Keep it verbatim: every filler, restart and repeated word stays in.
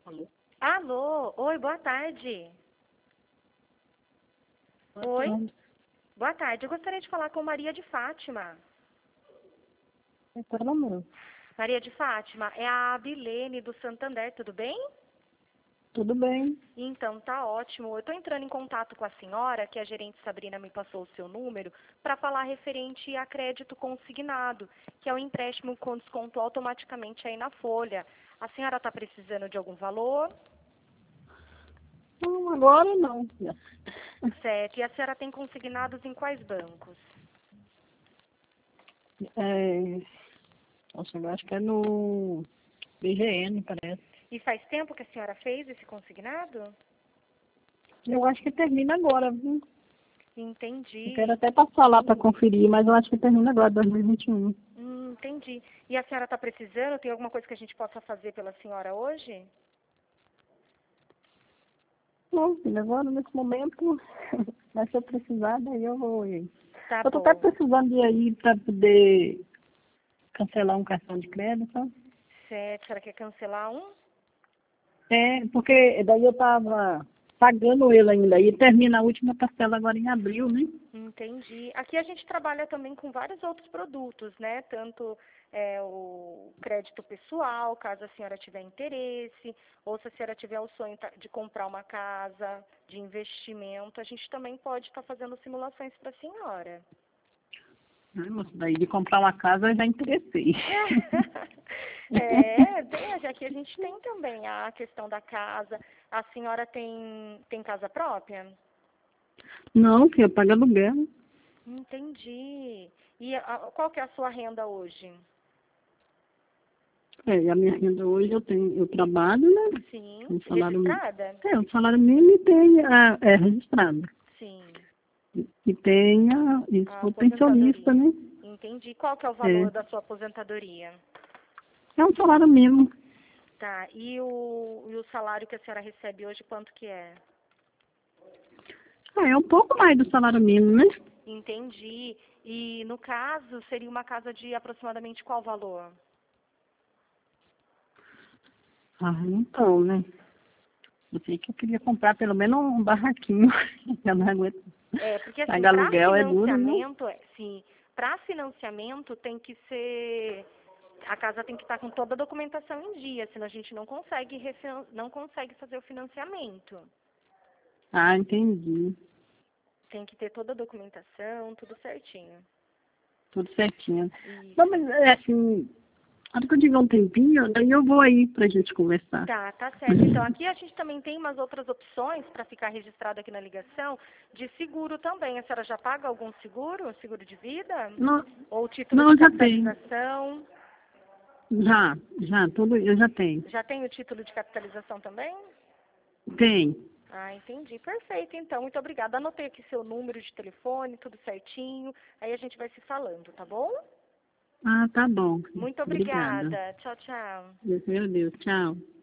Alô? Alô, oi, boa tarde. Oi, boa tarde. Eu gostaria de falar com Maria de Fátima. Fala, amor. Maria de Fátima, é a Abilene do Santander, tudo bem? Tudo bem? Então, tá ótimo. Eu estou entrando em contato com a senhora, que a gerente Sabrina me passou o seu número, para falar referente a crédito consignado, que é o empréstimo com desconto automaticamente aí na folha. A senhora está precisando de algum valor? Não, agora não, filha. Certo. E a senhora tem consignados em quais bancos? É... Nossa, eu acho que é no B G N, parece. E faz tempo que a senhora fez esse consignado? Eu acho que termina agora, viu? Entendi. Eu quero até passar lá para conferir, mas eu acho que termina agora, dois mil e vinte e um. Hum, entendi. E a senhora está precisando? Tem alguma coisa que a gente possa fazer pela senhora hoje? Não, filha, agora nesse momento, mas se eu precisar, daí eu vou ir. Tá Eu tô bom. até precisando de ir aí para poder cancelar um cartão de crédito, sabe? Certo. A senhora quer cancelar um? É, porque daí eu tava pagando ele ainda, e termina a última parcela agora em abril, né? Entendi. Aqui a gente trabalha também com vários outros produtos, né? Tanto é, o crédito pessoal, caso a senhora tiver interesse, ou se a senhora tiver o sonho ta- de comprar uma casa, de investimento, a gente também pode estar fazendo simulações para a senhora. Ai, moça, daí de comprar uma casa eu já interessei. É, tem, já que a gente tem também a questão da casa. A senhora tem, tem casa própria? Não, filha, paga aluguel. Entendi. E a, qual que é a sua renda hoje? É, e a minha renda hoje eu tenho, eu trabalho, né? Sim. Um salário, Registrada? é, um salário mínimo e tem a, é registrado. Sim. E, e tem a, e A sou pensionista, aposentadoria. né? Entendi. Qual que é o É. valor da sua aposentadoria? É um salário mínimo. Tá. E o, e o salário que a senhora recebe hoje, quanto que é? Ah, é um pouco mais do salário mínimo, né? Entendi. E no caso, seria uma casa de aproximadamente qual valor? Ah, então, né? Eu sei que eu queria comprar pelo menos um barraquinho. Eu não aguento. É, porque assim, Pagar para aluguel é duro, né? financiamento, é, sim, para financiamento tem que ser, a casa tem que estar com toda a documentação em dia, senão a gente não consegue, refinan- não consegue fazer o financiamento. Ah, entendi. Tem que ter toda a documentação, tudo certinho. Tudo certinho. Não, Isso. mas é assim, a hora que eu tiver um tempinho, daí eu vou aí pra gente conversar. Tá, tá certo. Então, aqui a gente também tem umas outras opções para ficar registrado aqui na ligação de seguro também. A senhora já paga algum seguro? Seguro de vida? Não, Ou título de não, já tem. capitalização? Já, já, tudo, eu já tenho. Já tem o título de capitalização também? Tem. Ah, entendi. Perfeito, então. Muito obrigada. Anotei aqui seu número de telefone, tudo certinho. Aí a gente vai se falando, tá bom? Ah, tá bom. Muito Obrigada. obrigada. Tchau, tchau. Meu Deus, tchau.